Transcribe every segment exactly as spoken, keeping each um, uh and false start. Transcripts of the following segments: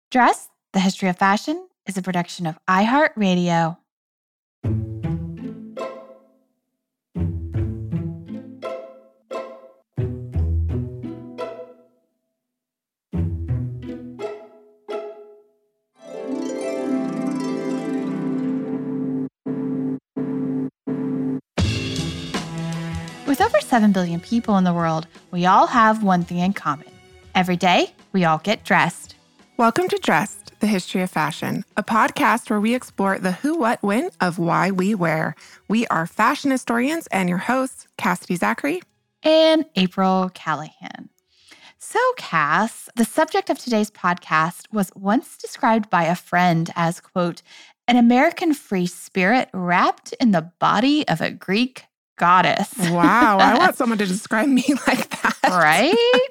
Dressed, The History of Fashion is a production of iHeartRadio. With over seven billion people in the world, we all have one thing in common. Every day, we all get dressed. Welcome to Dressed, The History of Fashion, a podcast where we explore the who, what, when of why we wear. We are fashion historians and your hosts, Cassidy Zachary and April Callahan. So, Cass, the subject of today's podcast was once described by a friend as, quote, an American free spirit wrapped in the body of a Greek goddess. Wow, I want someone to describe me like that. Right?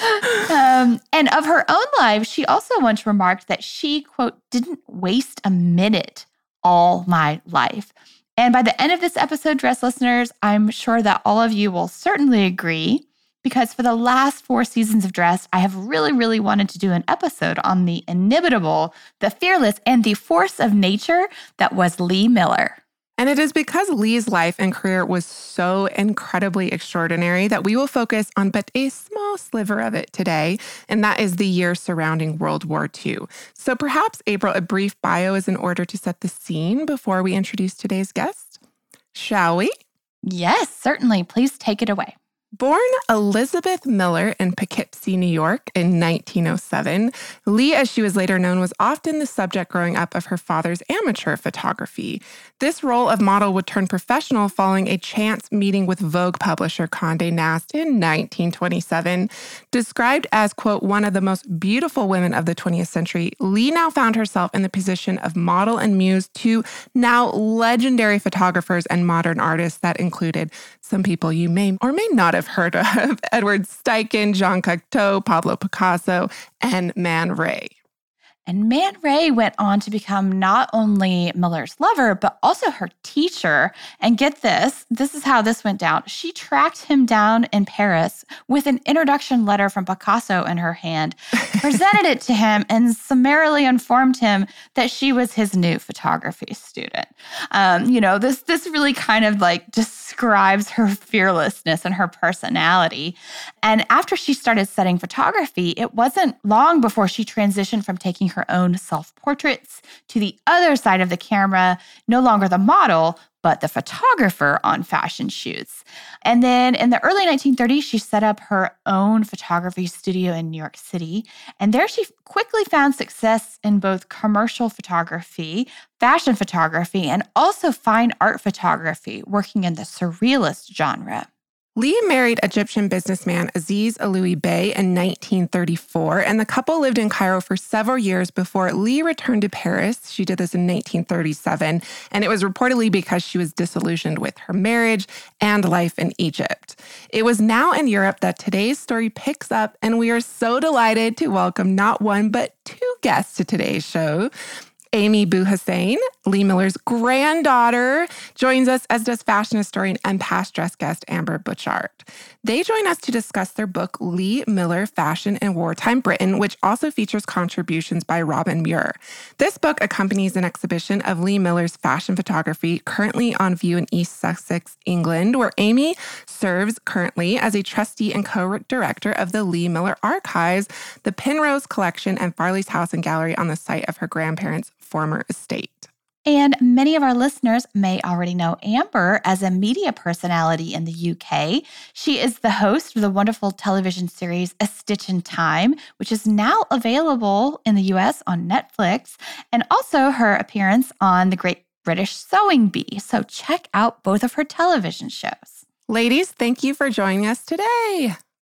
um, and of her own life, she also once remarked that she, quote, didn't waste a minute all my life. And by the end of this episode, Dress listeners, I'm sure that all of you will certainly agree, because for the last four seasons of Dress, I have really, really wanted to do an episode on the inimitable, the fearless, and the force of nature that was Lee Miller. And it is because Lee's life and career was so incredibly extraordinary that we will focus on but a small sliver of it today, and that is the year surrounding World War Two. So perhaps, April, a brief bio is in order to set the scene before we introduce today's guest. Shall we? Yes, certainly. Please take it away. Born Elizabeth Miller in Poughkeepsie, New York in nineteen oh seven, Lee, as she was later known, was often the subject growing up of her father's amateur photography. This role of model would turn professional following a chance meeting with Vogue publisher Condé Nast in nineteen twenty-seven. Described as, quote, one of the most beautiful women of the twentieth century, Lee now found herself in the position of model and muse to now legendary photographers and modern artists that included some people you may or may not have heard of: Edward Steichen, Jean Cocteau, Pablo Picasso, and Man Ray. And Man Ray went on to become not only Miller's lover, but also her teacher. And get this, this is how this went down. She tracked him down in Paris with an introduction letter from Picasso in her hand, presented it to him, and summarily informed him that she was his new photography student. Um, you know, this, this really kind of like describes her fearlessness and her personality. And after she started studying photography, it wasn't long before she transitioned from taking her her own self-portraits to the other side of the camera, no longer the model, but the photographer on fashion shoots. And then in the early nineteen thirties, she set up her own photography studio in New York City. And there she quickly found success in both commercial photography, fashion photography, and also fine art photography, working in the surrealist genre. Lee married Egyptian businessman Aziz Aloui Bey in nineteen thirty-four, and the couple lived in Cairo for several years before Lee returned to Paris. She did this in nineteen thirty-seven, and it was reportedly because she was disillusioned with her marriage and life in Egypt. It was now in Europe that today's story picks up, and we are so delighted to welcome not one, but two guests to today's show. Amy Bouhassein, Lee Miller's granddaughter, joins us, as does fashion historian and past Dress guest Amber Butchart. They join us to discuss their book, Lee Miller, Fashion in Wartime Britain, which also features contributions by Robin Muir. This book accompanies an exhibition of Lee Miller's fashion photography currently on view in East Sussex, England, where Amy serves currently as a trustee and co-director of the Lee Miller Archives, the Penrose Collection, and Farley's House and Gallery on the site of her grandparents' former estate. And many of our listeners may already know Amber as a media personality in the U K. She is the host of the wonderful television series A Stitch in Time, which is now available in the U S on Netflix, and also her appearance on The Great British Sewing Bee. So check out both of her television shows. Ladies, thank you for joining us today.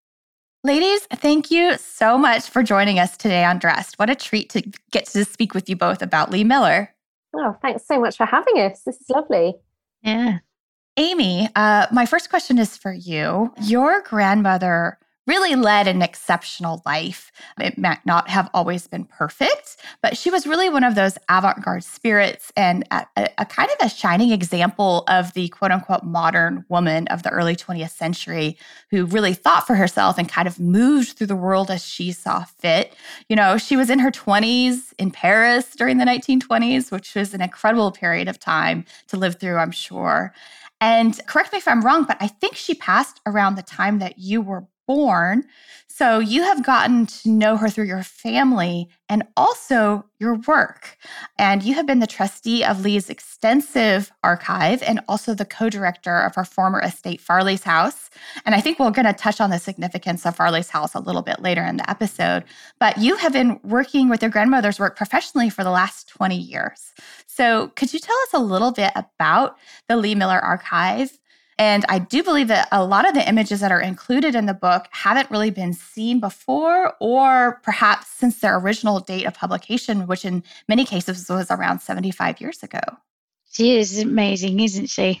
Ladies, thank you so much for joining us today on Dressed. What a treat to get to speak with you both about Lee Miller. Oh, thanks so much for having us. This is lovely. Yeah. Amy, uh, my first question is for you. Your grandmother really led an exceptional life. It might not have always been perfect, but she was really one of those avant-garde spirits and a, a, a kind of a shining example of the quote-unquote modern woman of the early twentieth century who really thought for herself and kind of moved through the world as she saw fit. You know, she was in her twenties in Paris during the nineteen twenties, which was an incredible period of time to live through, I'm sure. And correct me if I'm wrong, but I think she passed around the time that you were born. So you have gotten to know her through your family and also your work. And you have been the trustee of Lee's extensive archive and also the co-director of her former estate, Farley's House. And I think we're going to touch on the significance of Farley's House a little bit later in the episode. But you have been working with your grandmother's work professionally for the last twenty years. So could you tell us a little bit about the Lee Miller Archive? And I do believe that a lot of the images that are included in the book haven't really been seen before, or perhaps since their original date of publication, which in many cases was around seventy-five years ago. She is amazing, isn't she?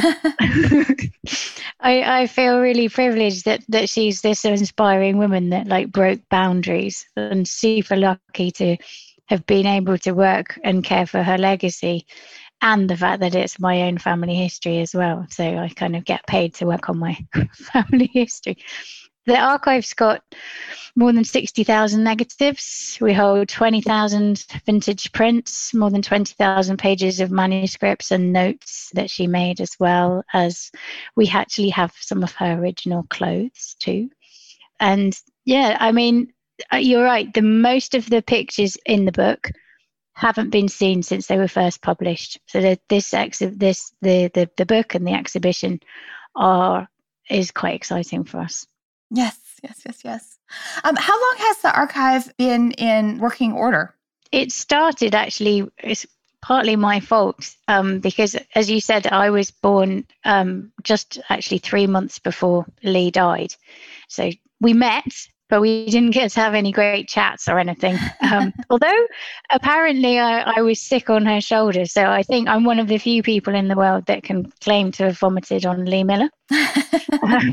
I, I, I feel really privileged that, that she's this inspiring woman that like broke boundaries, and super lucky to have been able to work and care for her legacy. And the fact that it's my own family history as well. So I kind of get paid to work on my family history. The archive's got more than sixty thousand negatives. We hold twenty thousand vintage prints, more than twenty thousand pages of manuscripts and notes that she made, as well as we actually have some of her original clothes too. And yeah, I mean, you're right. The most of the pictures in the book haven't been seen since they were first published. So that this exhi- this the, the the book and the exhibition are is quite exciting for us. Yes, yes, yes, yes. Um, how long has the archive been in working order? It started actually. It's partly my fault um, because, as you said, I was born um, just actually three months before Lee died. So we met, but we didn't get to have any great chats or anything. Um, although apparently I, I was sick on her shoulder. So I think I'm one of the few people in the world that can claim to have vomited on Lee Miller. um,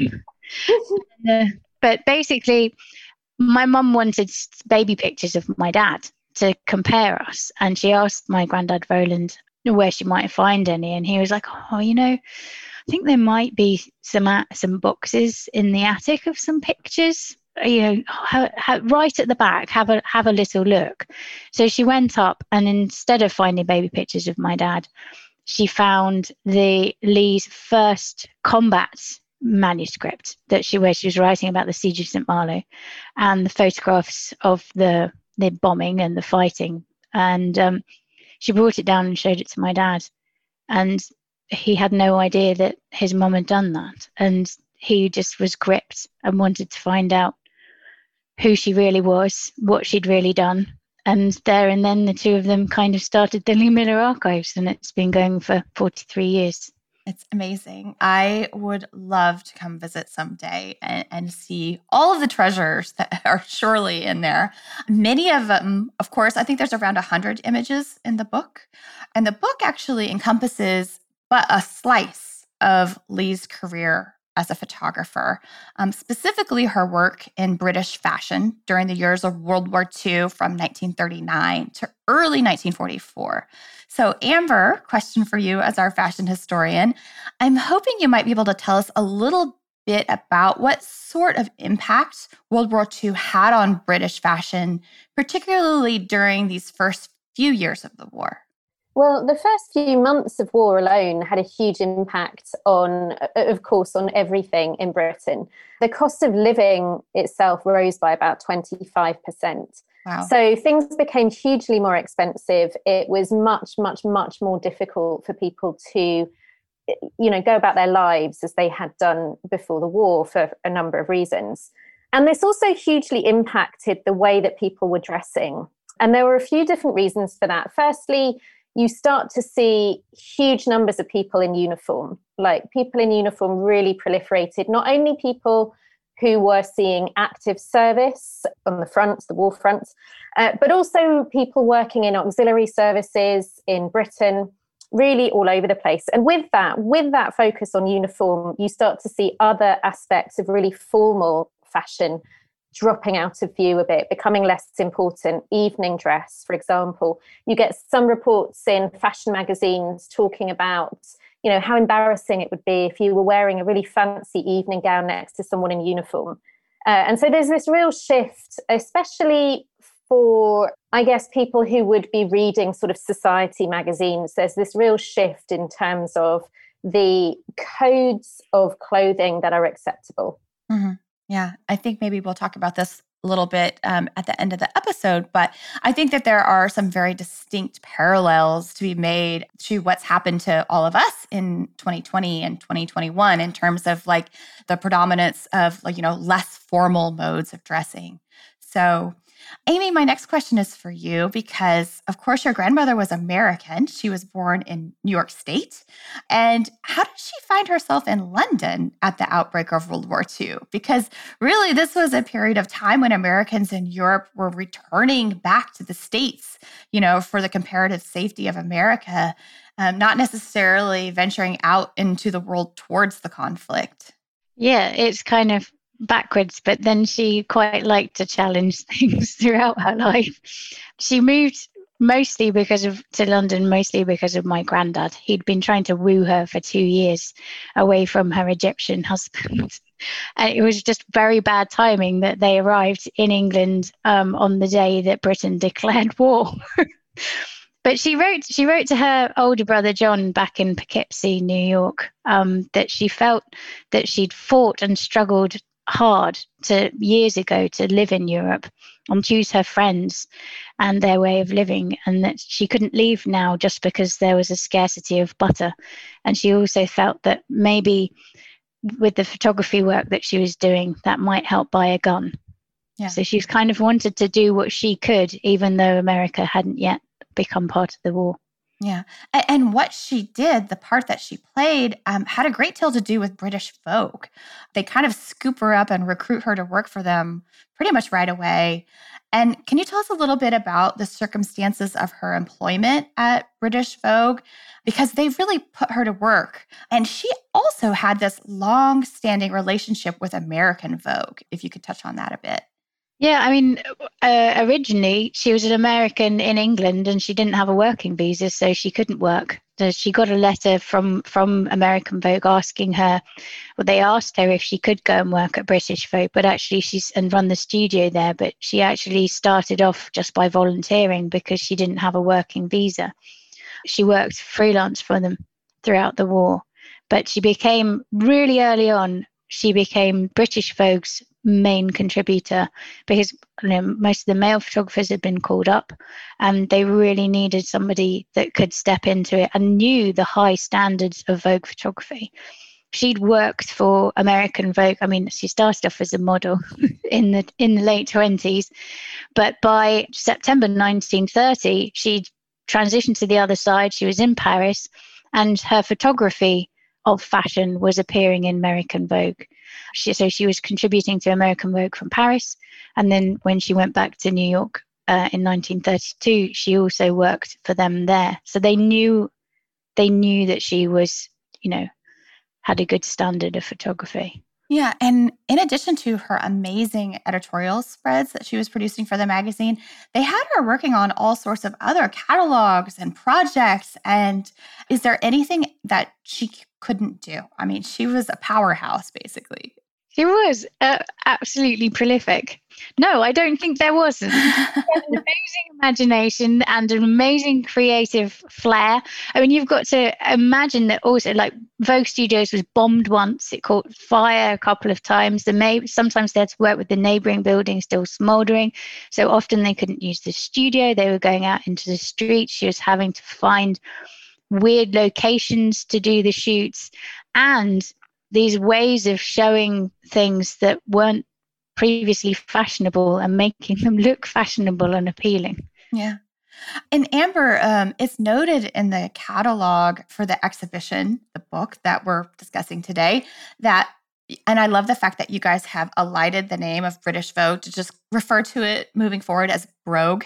uh, but basically, my mum wanted baby pictures of my dad to compare us. And she asked my granddad, Roland, where she might find any. And he was like, oh, you know, I think there might be some, uh, some boxes in the attic of some pictures. You know, ha, ha, right at the back, have a have a little look. So she went up, and instead of finding baby pictures of my dad, she found the Lee's first combat manuscript that she where she was writing about the siege of Saint Malo, and the photographs of the the bombing and the fighting. And um, she brought it down and showed it to my dad, and he had no idea that his mum had done that, and he just was gripped and wanted to find out who she really was, what she'd really done. And there and then the two of them kind of started the Lee Miller Archives, and it's been going for forty-three years. It's amazing. I would love to come visit someday and, and see all of the treasures that are surely in there. Many of them, of course, I think there's around one hundred images in the book. And the book actually encompasses but a slice of Lee's career as a photographer, um, specifically her work in British fashion during the years of World War Two from nineteen thirty-nine to early nineteen forty-four. So Amber, question for you as our fashion historian. I'm hoping you might be able to tell us a little bit about what sort of impact World War Two had on British fashion, particularly during these first few years of the war. Well, the first few months of war alone had a huge impact on, of course, on everything in Britain. The cost of living itself rose by about twenty-five percent. Wow. So things became hugely more expensive. It was much, much, much more difficult for people to, you know, go about their lives as they had done before the war for a number of reasons. And this also hugely impacted the way that people were dressing. And there were a few different reasons for that. Firstly, you start to see huge numbers of people in uniform. Like people in uniform really proliferated, not only people who were seeing active service on the fronts, the war fronts, uh, but also people working in auxiliary services in Britain, really all over the place. And with that, with that focus on uniform, you start to see other aspects of really formal fashion dropping out of view a bit, becoming less important. Evening dress, for example. You get some reports in fashion magazines talking about, you know, how embarrassing it would be if you were wearing a really fancy evening gown next to someone in uniform. Uh, and so there's this real shift, especially for, I guess, people who would be reading sort of society magazines. There's this real shift in terms of the codes of clothing that are acceptable. Mm-hmm. Yeah, I think maybe we'll talk about this a little bit um, at the end of the episode, but I think that there are some very distinct parallels to be made to what's happened to all of us in twenty twenty and twenty twenty-one in terms of like the predominance of like, you know, less formal modes of dressing. So Amy, my next question is for you because, of course, your grandmother was American. She was born in New York State. And how did she find herself in London at the outbreak of World War Two? Because really, this was a period of time when Americans in Europe were returning back to the States, you know, for the comparative safety of America, um, not necessarily venturing out into the world towards the conflict. Yeah, it's kind of backwards, but then she quite liked to challenge things throughout her life. She moved mostly because of to London, mostly because of my granddad. He'd been trying to woo her for two years away from her Egyptian husband. And it was just very bad timing that they arrived in England um, on the day that Britain declared war. But she wrote she wrote to her older brother, John, back in Poughkeepsie, New York, um, that she felt that she'd fought and struggled hard to years ago to live in Europe and choose her friends and their way of living, and that she couldn't leave now just because there was a scarcity of butter. And she also felt that maybe with the photography work that she was doing, that might help buy a gun. Yeah. So she's kind of wanted to do what she could, even though America hadn't yet become part of the war. Yeah. And what she did, the part that she played, um, had a great deal to do with British Vogue. They kind of scoop her up and recruit her to work for them pretty much right away. And can you tell us a little bit about the circumstances of her employment at British Vogue? Because they really put her to work. And she also had this long-standing relationship with American Vogue, if you could touch on that a bit. Yeah, I mean, uh, originally she was an American in England and she didn't have a working visa, so she couldn't work. So she got a letter from, from American Vogue asking her, well, they asked her if she could go and work at British Vogue, but actually she's and run the studio there. But she actually started off just by volunteering because she didn't have a working visa. She worked freelance for them throughout the war, but she became really early on, she became British Vogue's main contributor because you know, most of the male photographers had been called up and they really needed somebody that could step into it and knew the high standards of Vogue photography. She'd worked for American Vogue. I mean, she started off as a model in the in the late twenties, but by September nineteen thirty, she'd transitioned to the other side. She was in Paris and her photography of fashion was appearing in American Vogue. She, so she was contributing to American Vogue from Paris. And then when she went back to New York uh, in nineteen thirty-two, she also worked for them there. So they knew, they knew that she was, you know, had a good standard of photography. Yeah. And in addition to her amazing editorial spreads that she was producing for the magazine, they had her working on all sorts of other catalogs and projects. And is there anything that she couldn't do? I mean, she was a powerhouse, basically. She was uh, absolutely prolific. No, I don't think there wasn't. She had an amazing imagination and an amazing creative flair. I mean, you've got to imagine that also, like, Vogue Studios was bombed once. It caught fire a couple of times. The may- Sometimes they had to work with the neighboring building still smoldering. So often they couldn't use the studio. They were going out into the street. She was having to find weird locations to do the shoots. And these ways of showing things that weren't previously fashionable and making them look fashionable and appealing. Yeah. And Amber, um, it's noted in the catalog for the exhibition, the book that we're discussing today, that, and I love the fact that you guys have alighted the name of British Vogue to just refer to it moving forward as Brogue.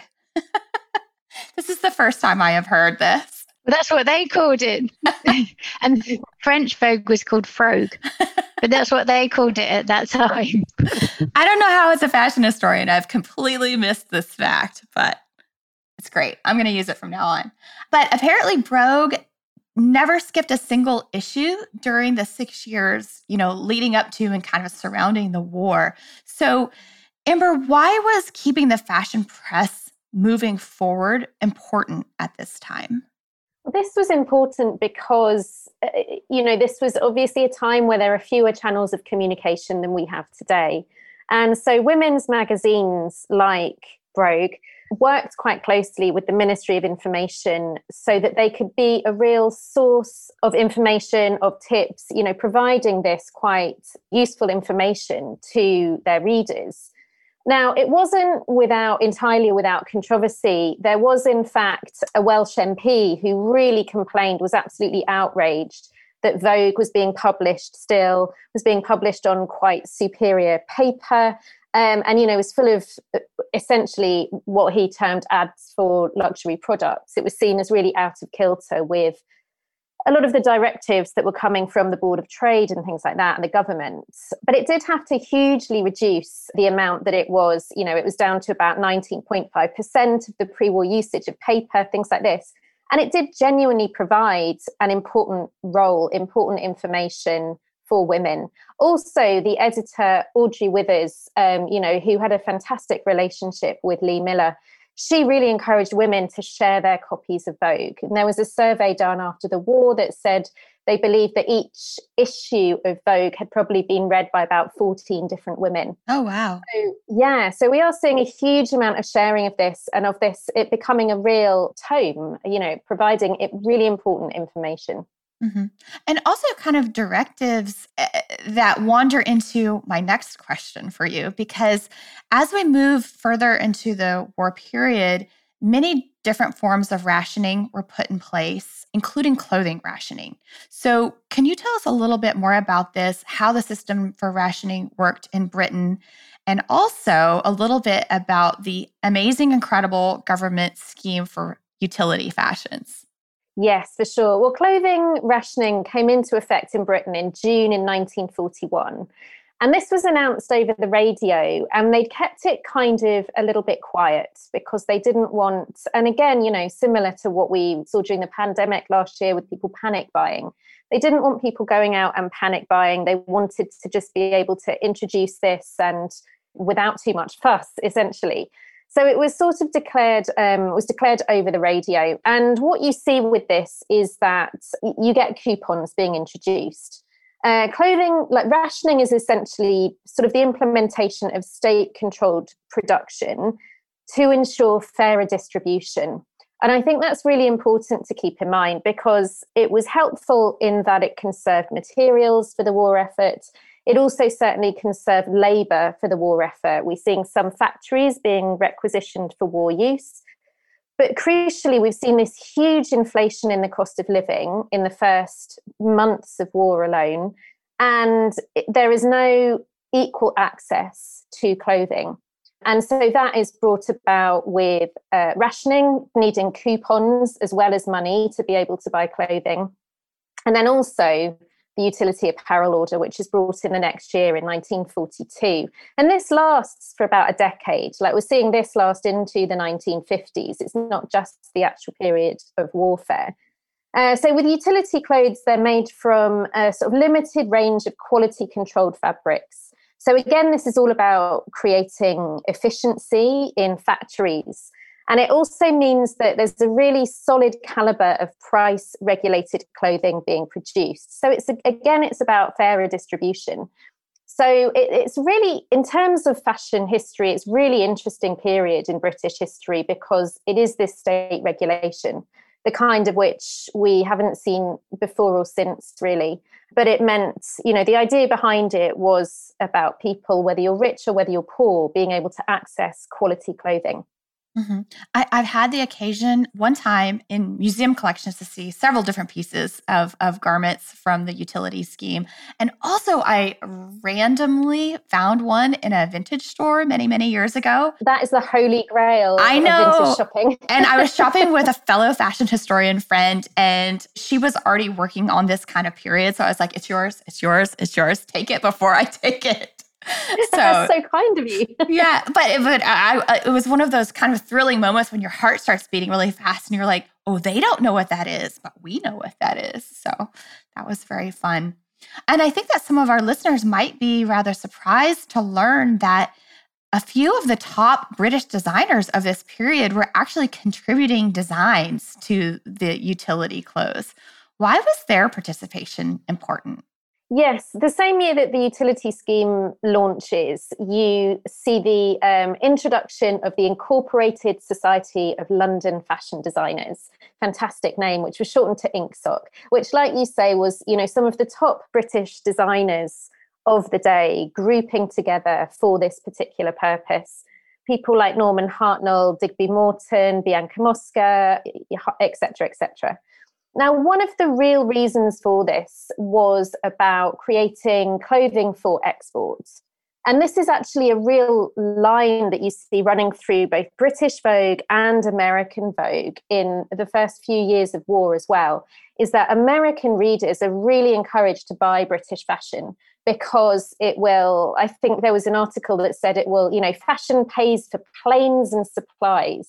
This is the first time I have heard this. Well, that's what they called it. And French Vogue was called Frogue. But that's what they called it at that time. I don't know how, as a fashion historian, I've completely missed this fact, but it's great. I'm going to use it from now on. But apparently Brogue never skipped a single issue during the six years, you know, leading up to and kind of surrounding the war. So, Amber, why was keeping the fashion press moving forward important at this time? Well, this was important because, uh, you know, this was obviously a time where there are fewer channels of communication than we have today. And so women's magazines like Brogue worked quite closely with the Ministry of Information so that they could be a real source of information, of tips, you know, providing this quite useful information to their readers. Now, it wasn't without entirely without controversy. There was, in fact, a Welsh M P who really complained, was absolutely outraged that Vogue was being published still, was being published on quite superior paper. Um, and, you know, was full of essentially what he termed ads for luxury products. It was seen as really out of kilter with a lot of the directives that were coming from the Board of Trade and things like that and the government. But it did have to hugely reduce the amount that it was. You know, it was down to about nineteen point five percent of the pre-war usage of paper, things like this. And it did genuinely provide an important role, important information for women. Also, the editor, Audrey Withers, um, you know, who had a fantastic relationship with Lee Miller, she really encouraged women to share their copies of Vogue. And there was a survey done after the war that said they believed that each issue of Vogue had probably been read by about fourteen different women. Oh, wow. So, yeah, so we are seeing a huge amount of sharing of this and of this, it becoming a real tome, you know, providing it really important information. Mm-hmm. And also kind of directives uh, that wander into my next question for you, because as we move further into the war period, many different forms of rationing were put in place, including clothing rationing. So can you tell us a little bit more about this, how the system for rationing worked in Britain, and also a little bit about the amazing, incredible government scheme for utility fashions? Yes, for sure. Well, clothing rationing came into effect in Britain in June in nineteen forty-one. And this was announced over the radio, and they'd kept it kind of a little bit quiet because they didn't want, and again, you know, similar to what we saw during the pandemic last year with people panic buying, they didn't want people going out and panic buying. They wanted to just be able to introduce this and without too much fuss, essentially. So it was sort of declared, um, was declared over the radio. And what you see with this is that you get coupons being introduced. Uh, clothing, like rationing, is essentially sort of the implementation of state-controlled production to ensure fairer distribution. And I think that's really important to keep in mind because it was helpful in that it conserved materials for the war effort. It also certainly conserved labour for the war effort. We're seeing some factories being requisitioned for war use. But crucially, we've seen this huge inflation in the cost of living in the first months of war alone. And there is no equal access to clothing. And so that is brought about with uh, rationing, needing coupons as well as money to be able to buy clothing. And then also the Utility Apparel Order, which is brought in the next year in nineteen forty-two. And this lasts for about a decade. Like we're seeing this last into the nineteen fifties. It's not just the actual period of warfare. Uh, so with utility clothes, they're made from a sort of limited range of quality controlled fabrics. So again, this is all about creating efficiency in factories. And it also means that there's a really solid caliber of price regulated clothing being produced. So it's again, it's about fairer distribution. So it, it's really, in terms of fashion history, it's really interesting period in British history because it is this state regulation, the kind of which we haven't seen before or since really. But it meant, you know, the idea behind it was about people, whether you're rich or whether you're poor, being able to access quality clothing. Mm-hmm. I, I've had the occasion one time in museum collections to see several different pieces of, of garments from the utility scheme. And also I randomly found one in a vintage store many, many years ago. That is the holy grail I know. of vintage shopping. And I was shopping with a fellow fashion historian friend, and she was already working on this kind of period. So I was like, it's yours, it's yours, it's yours. Take it before I take it. So, That's so kind of you. yeah, but, it, but I, I, it was one of those kind of thrilling moments when your heart starts beating really fast and you're like, oh, they don't know what that is, but we know what that is. So that was very fun. And I think that some of our listeners might be rather surprised to learn that a few of the top British designers of this period were actually contributing designs to the utility clothes. Why was their participation important? Yes, the same year that the utility scheme launches, you see the um, introduction of the Incorporated Society of London Fashion Designers, fantastic name, which was shortened to INCSOC, which, like you say, was, you know, some of the top British designers of the day grouping together for this particular purpose. People like Norman Hartnell, Digby Morton, Bianca Mosca, et cetera, et cetera. Now, one of the real reasons for this was about creating clothing for export. And this is actually a real line that you see running through both British Vogue and American Vogue in the first few years of war as well, is that American readers are really encouraged to buy British fashion because it will, I think there was an article that said it will, you know, fashion pays for planes and supplies.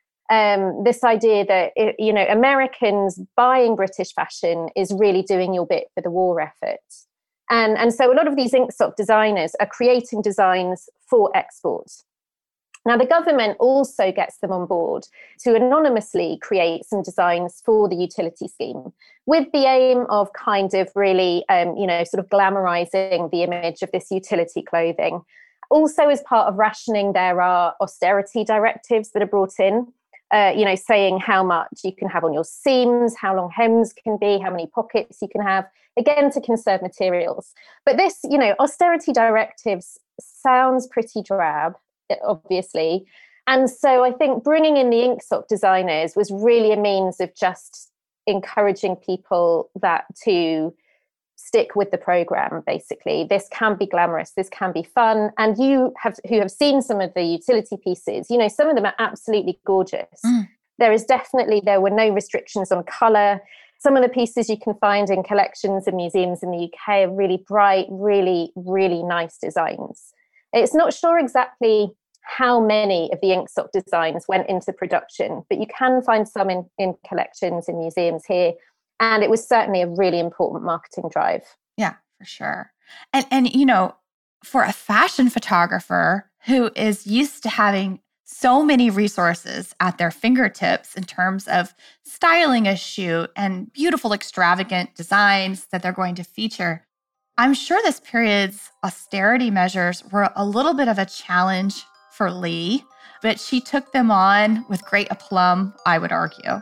Um, this idea that, it, you know, Americans buying British fashion is really doing your bit for the war effort. And, and so a lot of these INCSOC designers are creating designs for export. Now, the government also gets them on board to anonymously create some designs for the utility scheme with the aim of kind of really, um, you know, sort of glamorizing the image of this utility clothing. Also, as part of rationing, there are austerity directives that are brought in. Uh, you know, saying how much you can have on your seams, how long hems can be, how many pockets you can have, again, to conserve materials. But this, you know, austerity directives sounds pretty drab, obviously. And so I think bringing in the INCSOC designers was really a means of just encouraging people that to stick with the program, basically. This can be glamorous, this can be fun. And you have who have seen some of the utility pieces, you know, some of them are absolutely gorgeous. Mm. There is definitely, there were no restrictions on colour. Some of the pieces you can find in collections and museums in the U K are really bright, really, really nice designs. It's not sure exactly how many of the INCSOC designs went into production, but you can find some in, in collections in museums here. And it was certainly a really important marketing drive. Yeah, for sure. And, and, you know, for a fashion photographer who is used to having so many resources at their fingertips in terms of styling a shoot and beautiful, extravagant designs that they're going to feature, I'm sure this period's austerity measures were a little bit of a challenge for Lee, but she took them on with great aplomb, I would argue.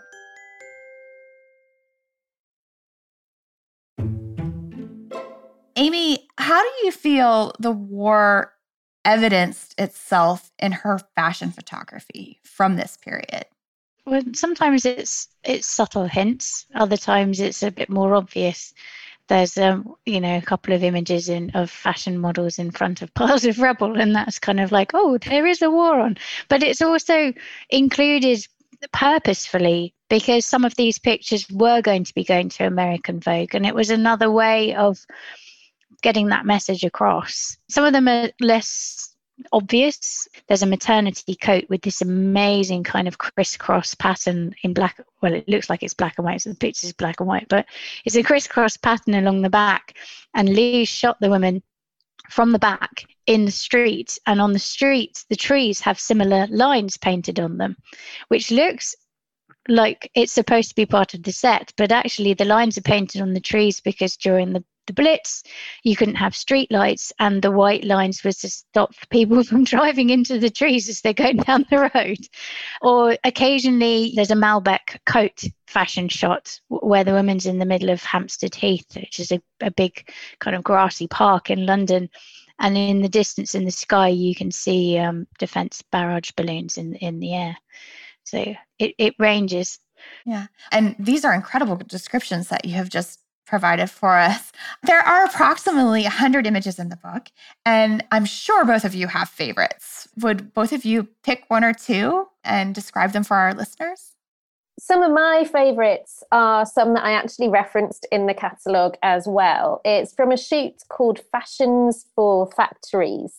Amy, how do you feel the war evidenced itself in her fashion photography from this period? Well, sometimes it's it's subtle hints. Other times it's a bit more obvious. There's, um, you know, a couple of images in of fashion models in front of piles of rubble, and that's kind of like, oh, there is a war on. But it's also included purposefully because some of these pictures were going to be going to American Vogue, and it was another way of getting that message across. Some of them are less obvious. There's a maternity coat with this amazing kind of crisscross pattern in black. Well, it looks like it's black and white, so the picture is black and white, but it's a crisscross pattern along the back. And Lee shot the woman from the back in the street. And on the street, the trees have similar lines painted on them, which looks like it's supposed to be part of the set, but actually the lines are painted on the trees because during the the Blitz, you couldn't have street lights, and the white lines was to stop people from driving into the trees as they're going down the road. Or occasionally there's a Malbec coat fashion shot where the woman's in the middle of Hampstead Heath, which is a, a big kind of grassy park in London. And in the distance in the sky, you can see um, defense barrage balloons in, in the air. So it, it ranges. Yeah. And these are incredible descriptions that you have just provided for us. There are approximately one hundred images in the book, and I'm sure both of you have favorites. Would both of you pick one or two and describe them for our listeners? Some of my favorites are some that I actually referenced in the catalogue as well. It's from a shoot called Fashions for Factories.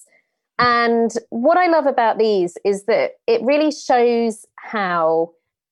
And what I love about these is that it really shows how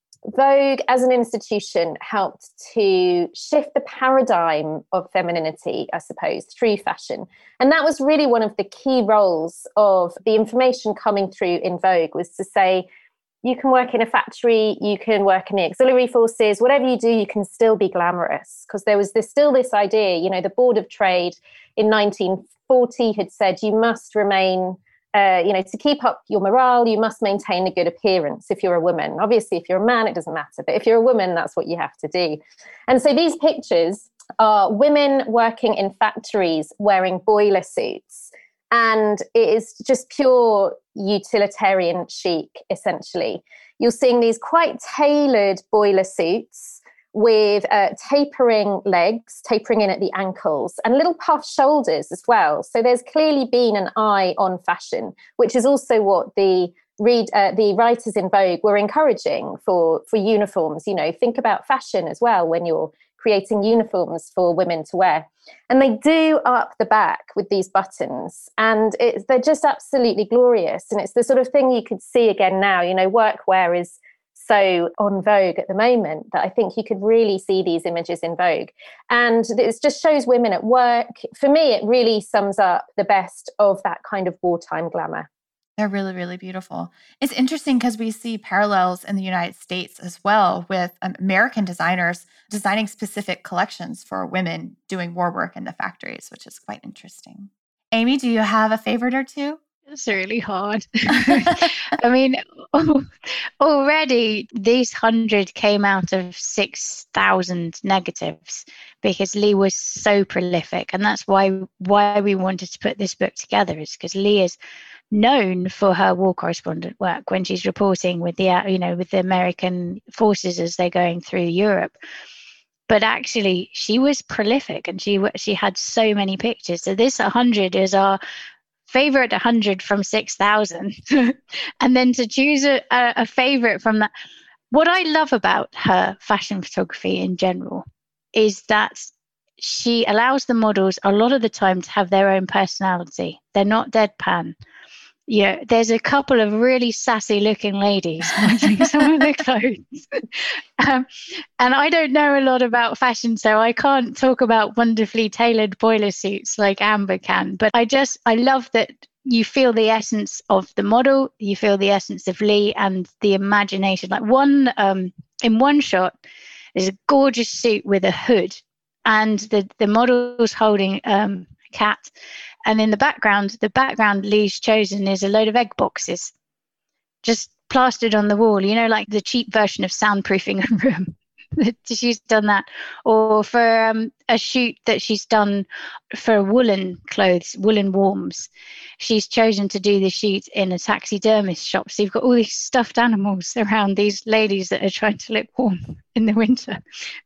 Vogue as an institution helped to shift the paradigm of femininity, I suppose, through fashion. And that was really one of the key roles of the information coming through in Vogue, was to say, you can work in a factory, you can work in the auxiliary forces, whatever you do, you can still be glamorous. Because there was this, still this idea, you know, the Board of Trade in nineteen forty had said you must remain Uh, you know, to keep up your morale, you must maintain a good appearance if you're a woman. Obviously, if you're a man, it doesn't matter. But if you're a woman, that's what you have to do. And so these pictures are women working in factories wearing boiler suits. And it is just pure utilitarian chic, essentially. You're seeing these quite tailored boiler suits with uh, tapering legs, tapering in at the ankles, and little puff shoulders as well. So there's clearly been an eye on fashion, which is also what the read uh, the writers in Vogue were encouraging for, for uniforms. You know, think about fashion as well when you're creating uniforms for women to wear. And they do up the back with these buttons, and it's, they're just absolutely glorious. And it's the sort of thing you could see again now. You know, workwear is so on Vogue at the moment that I think you could really see these images in Vogue. And it just shows women at work. For me, it really sums up the best of that kind of wartime glamour. They're really, really beautiful. It's interesting because we see parallels in the United States as well, with um, American designers designing specific collections for women doing war work in the factories, which is quite interesting. Amy, do you have a favorite or two? It's really hard. I mean, already these hundred came out of six thousand negatives because Lee was so prolific. And that's why why we wanted to put this book together, is because Lee is known for her war correspondent work when she's reporting with the, you know, with the American forces as they're going through Europe. But actually, she was prolific, and she she had so many pictures. So this one hundred is our favorite one hundred from six thousand. And then to choose a, a favorite from that. What I love about her fashion photography in general is that she allows the models a lot of the time to have their own personality. They're not deadpan. Yeah, there's a couple of really sassy looking ladies wearing some of the clothes. um, and I don't know a lot about fashion, so I can't talk about wonderfully tailored boiler suits like Amber can. But I just, I love that you feel the essence of the model, you feel the essence of Lee and the imagination. Like one, um, in one shot, there's a gorgeous suit with a hood, and the, the model's holding um, a cat. And in the background, the background Lee's chosen is a load of egg boxes just plastered on the wall, you know, like the cheap version of soundproofing a room. She's done that. Or for um, a shoot that she's done for woolen clothes, woolen warms, she's chosen to do the shoot in a taxidermist shop. So you've got all these stuffed animals around these ladies that are trying to look warm in the winter.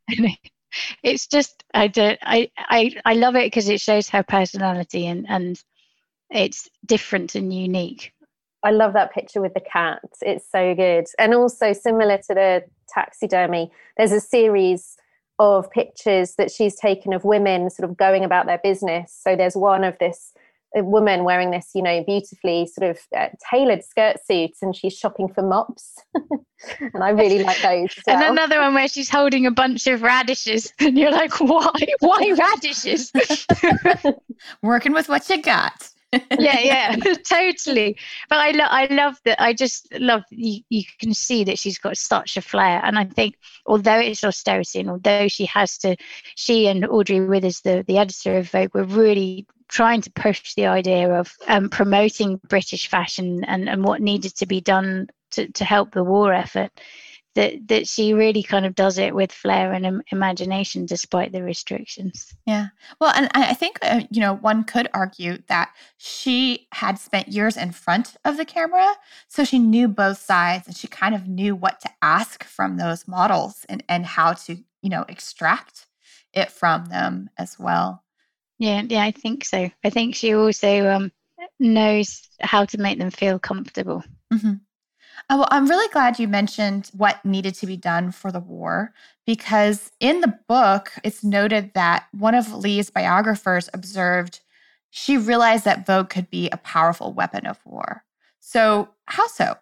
It's just, I don't, I, I, I love it because it shows her personality, and, and it's different and unique. I love that picture with the cat. It's so good. And also similar to the taxidermy, there's a series of pictures that she's taken of women sort of going about their business. So there's one of this a woman wearing this, you know, beautifully sort of uh, tailored skirt suits, and she's shopping for mops. And I really like those as well. And another one where she's holding a bunch of radishes, and you're like, why? Why radishes? Working with what you got. yeah, yeah, totally. But I love, I love that. I just love you. You can see that she's got such a flair, and I think although it's austerity, and although she has to, she and Audrey Withers, the the editor of Vogue, were really trying to push the idea of um, promoting British fashion and and what needed to be done to to help the war effort. that that she really kind of does it with flair and im- imagination despite the restrictions. Yeah. Well, and I I think, uh, you know, one could argue that she had spent years in front of the camera. So she knew both sides and she kind of knew what to ask from those models and, and how to, you know, extract it from them as well. Yeah, yeah, I think so. I think she also um, knows how to make them feel comfortable. hmm Oh, well, I'm really glad you mentioned what needed to be done for the war because in the book, it's noted that one of Lee's biographers observed she realized that Vogue could be a powerful weapon of war. So, how so?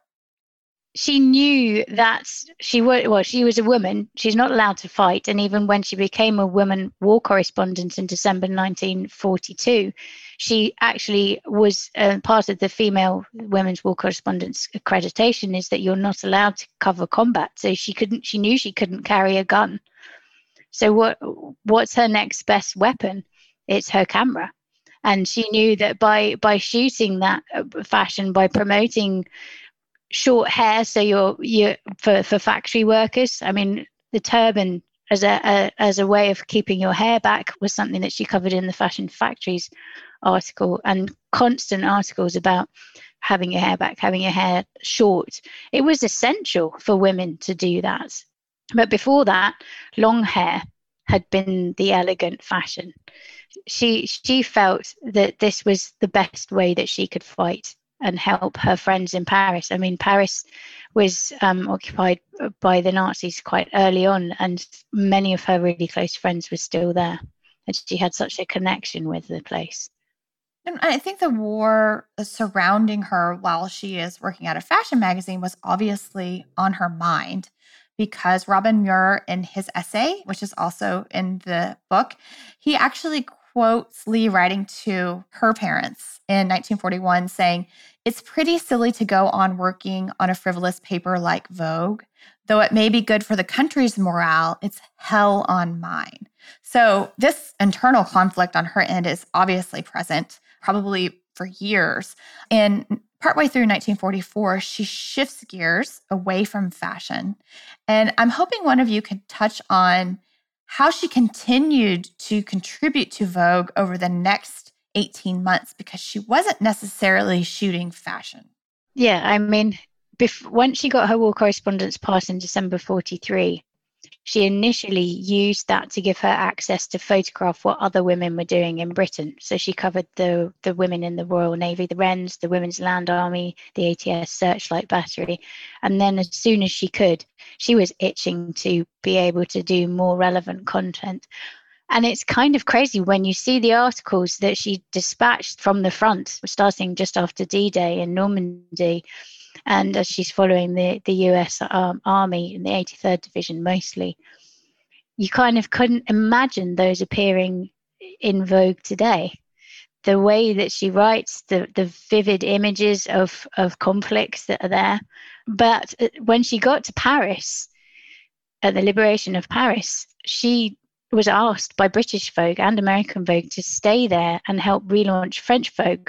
She knew that she was, well, she was a woman. She's not allowed to fight. And even when she became a woman war correspondent in December nineteen forty-two, she actually was uh, part of the female women's war correspondence accreditation is that you're not allowed to cover combat. So she couldn't, she knew she couldn't carry a gun. So what, what's her next best weapon? It's her camera. And she knew that by, by shooting that fashion, by promoting short hair, so you're you for for factory workers. I mean, the turban as a, a as a way of keeping your hair back was something that she covered in the Fashion Factories article, and constant articles about having your hair back, having your hair short. It was essential for women to do that. But before that, long hair had been the elegant fashion. She she felt that this was the best way that she could fight and help her friends in Paris. I mean, Paris was um, occupied by the Nazis quite early on, and many of her really close friends were still there. And she had such a connection with the place. And I think the war surrounding her while she is working at a fashion magazine was obviously on her mind because Robin Muir, in his essay, which is also in the book, he actually quotes Lee writing to her parents in nineteen forty-one saying, "It's pretty silly to go on working on a frivolous paper like Vogue. Though it may be good for the country's morale, it's hell on mine." So this internal conflict on her end is obviously present, probably for years. And partway through nineteen forty-four, she shifts gears away from fashion. And I'm hoping one of you could touch on how she continued to contribute to Vogue over the next eighteen months, because she wasn't necessarily shooting fashion. Yeah, I mean, bef- when she got her war correspondence pass in December forty-three, she initially used that to give her access to photograph what other women were doing in Britain. So she covered the, the women in the Royal Navy, the Wrens, the Women's Land Army, the A T S Searchlight Battery. And then as soon as she could, she was itching to be able to do more relevant content. And it's kind of crazy when you see the articles that she dispatched from the front, starting just after D-Day in Normandy. And as she's following the, the U S um, Army in the eighty-third Division mostly, you kind of couldn't imagine those appearing in Vogue today. The way that she writes, the, the vivid images of, of conflicts that are there. But when she got to Paris, at the liberation of Paris, she was asked by British Vogue and American Vogue to stay there and help relaunch French Vogue.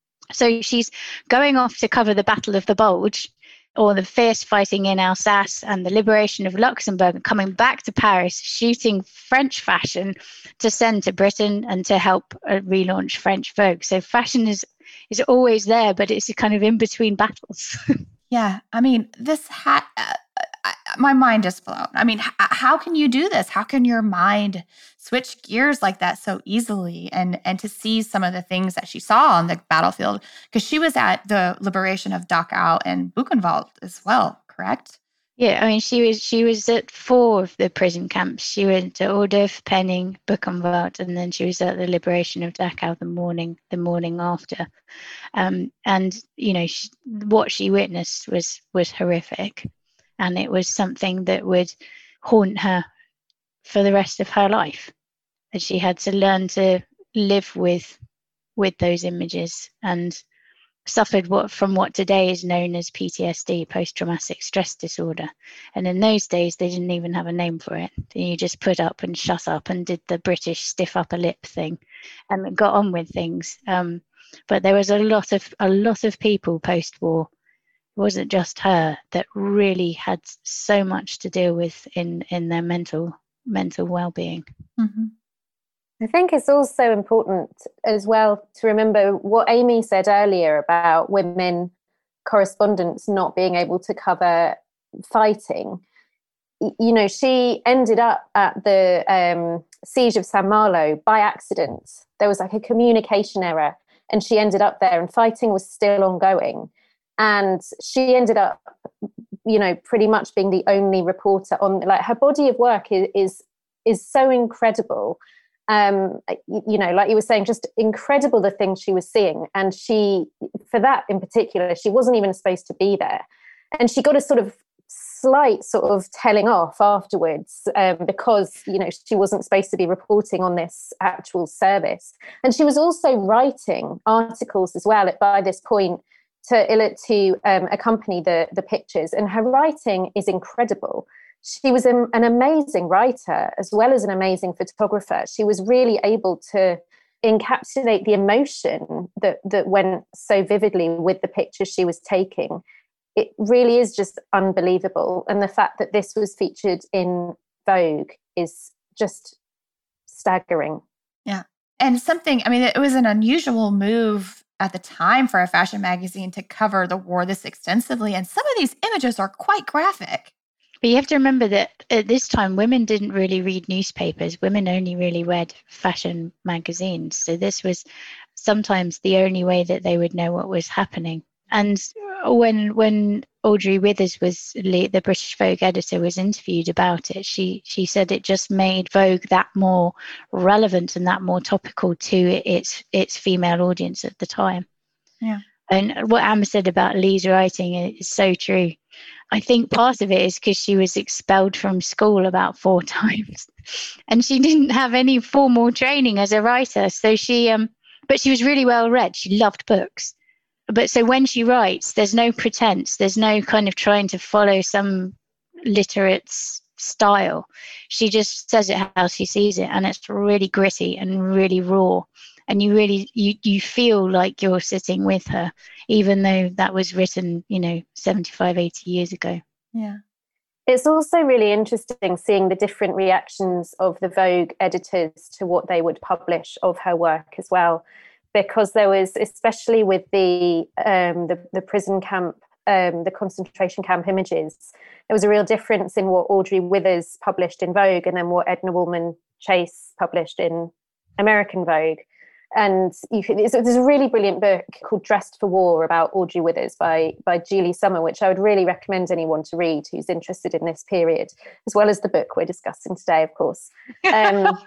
So she's going off to cover the Battle of the Bulge or the fierce fighting in Alsace and the liberation of Luxembourg, and coming back to Paris, shooting French fashion to send to Britain and to help uh, relaunch French Vogue. So fashion is is always there, but it's kind of in between battles. Yeah. I mean, this had, uh, I, my mind is blown. I mean, h- how can you do this? How can your mind switch gears like that so easily? And, and to see some of the things that she saw on the battlefield, because she was at the liberation of Dachau and Buchenwald as well, correct? Yeah, I mean, she was she was at four of the prison camps. She went to Ordorf, Penning, Buchenwald, and then she was at the liberation of Dachau the morning the morning after. Um, and you know, she, what she witnessed was was horrific, and it was something that would haunt her for the rest of her life. That she had to learn to live with with those images, and suffered what from what today is known as P T S D, post-traumatic stress disorder. And in those days, they didn't even have a name for it. You just put up and shut up and did the British stiff upper lip thing and got on with things. Um, but there was a lot of a lot of people post-war wasn't just her, that really had so much to deal with in in their mental mental well-being. Mm-hmm. I think it's also important as well to remember what Amy said earlier about women correspondents not being able to cover fighting. You know, she ended up at the um, siege of San Malo by accident. There was like a communication error, and she ended up there, and fighting was still ongoing. And she ended up, you know, pretty much being the only reporter on, like, her body of work is is, is so incredible. Um, you know, like you were saying, just incredible the things she was seeing. And she, for that in particular, she wasn't even supposed to be there. And she got a sort of slight sort of telling off afterwards um, because, you know, she wasn't supposed to be reporting on this actual service. And she was also writing articles as well at, by this point to, to um, accompany the, the pictures. And her writing is incredible. She was an, an amazing writer as well as an amazing photographer. She was really able to encapsulate the emotion that, that went so vividly with the pictures she was taking. It really is just unbelievable. And the fact that this was featured in Vogue is just staggering. Yeah. And something, I mean, it was an unusual move at the time for a fashion magazine to cover the war this extensively. And some of these images are quite graphic. But you have to remember that at this time, women didn't really read newspapers. Women only really read fashion magazines. So this was sometimes the only way that they would know what was happening. And when when Audrey Withers was the British Vogue editor was interviewed about it, she she said it just made Vogue that more relevant and that more topical to its its female audience at the time. Yeah. And what Amber said about Lee's writing is so true. I think part of it is because she was expelled from school about four times, and she didn't have any formal training as a writer. So she, um, but she was really well read. She loved books. But so when she writes, there's no pretense. There's no kind of trying to follow some literate style. She just says it how she sees it, and it's really gritty and really raw. And you really, you you feel like you're sitting with her, even though that was written, you know, seventy-five, eighty years ago. Yeah. It's also really interesting seeing the different reactions of the Vogue editors to what they would publish of her work as well. Because there was, especially with the um, the, the prison camp, um, the concentration camp images, there was a real difference in what Audrey Withers published in Vogue and then what Edna Woolman Chase published in American Vogue. And you could, there's a really brilliant book called Dressed for War about Audrey Withers by, by Julie Summer, which I would really recommend anyone to read who's interested in this period, as well as the book we're discussing today, of course. Um,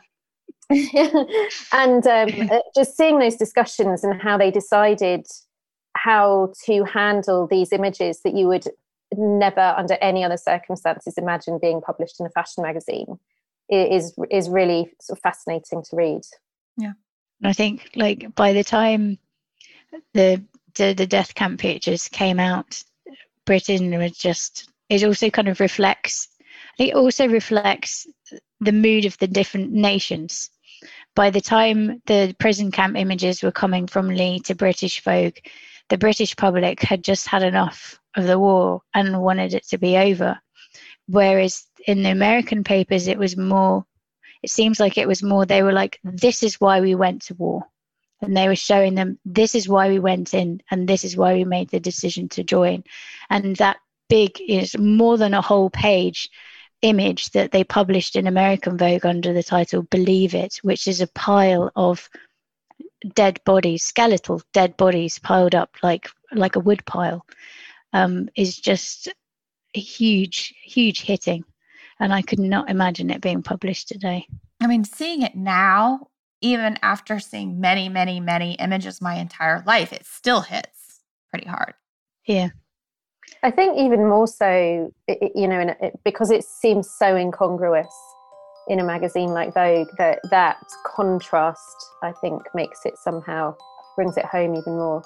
and um, just seeing those discussions and how they decided how to handle these images that you would never under any other circumstances imagine being published in a fashion magazine is is really sort of fascinating to read. Yeah. I think like by the time the the, the death camp pictures came out, Britain was just, it also kind of reflects, it also reflects the mood of the different nations. By the time the prison camp images were coming from Lee to British Vogue, the British public had just had enough of the war and wanted it to be over. Whereas in the American papers, it was more, it seems like it was more, they were like, this is why we went to war. And they were showing them, this is why we went in, and this is why we made the decision to join. And that big is more than a whole page image that they published in American Vogue under the title Believe It, which is a pile of dead bodies, skeletal dead bodies piled up like like a wood pile, um, is just a huge, huge hitting. And I could not imagine it being published today. I mean, seeing it now, even after seeing many, many, many images my entire life, it still hits pretty hard. Yeah. I think even more so, it, you know, it, because it seems so incongruous in a magazine like Vogue, that that contrast, I think, makes it somehow, brings it home even more.